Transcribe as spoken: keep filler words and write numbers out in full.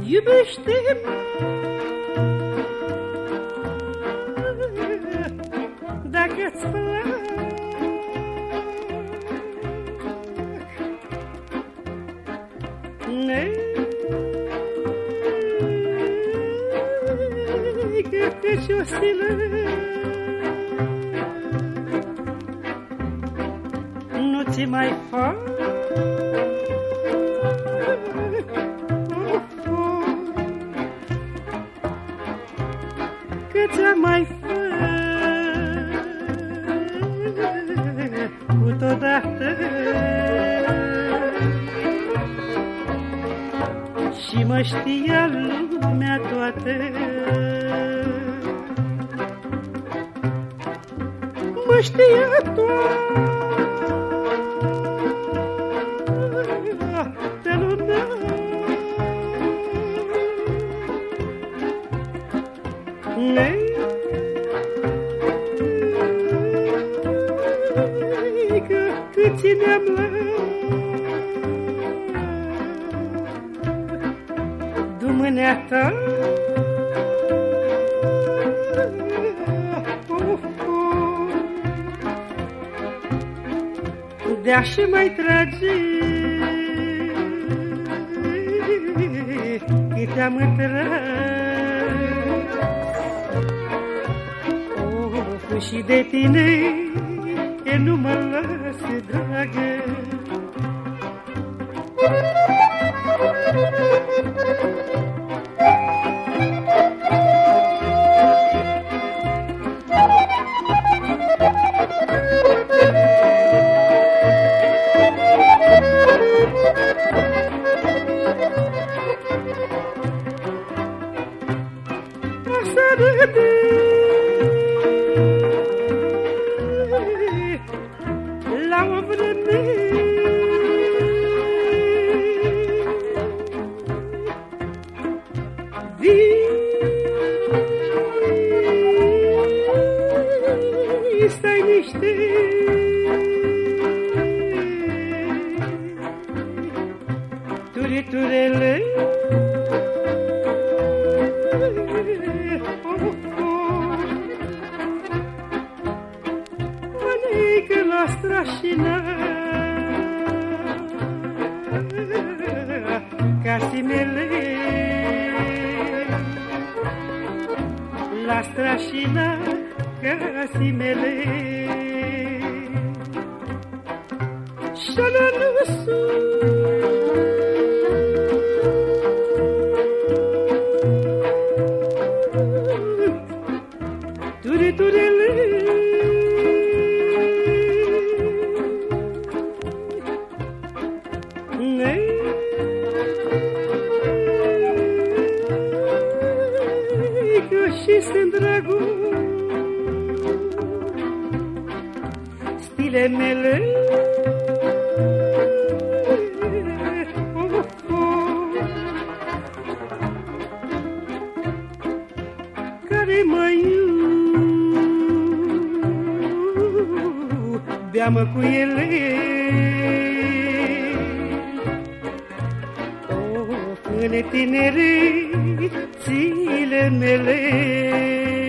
Iubește-mă, dacă-ți plac. Negă că-și ostilă, nu ți mai fac. Că ți-am mai făcut odată și mă știa lumea toată. Mă știa toată lumea. Negă că țineam la dumânea ta. De-aș mai trage cât am întras, of, și de tine e nu mă las, dragă. La o vreme stai niște turiturele. Mănâncă la strașina casimele, la strașina casimele. Șalălusu turiturele, negă și sunt dragul stile mele. Care mă iubeam cu ele, of, în tinerețile mele.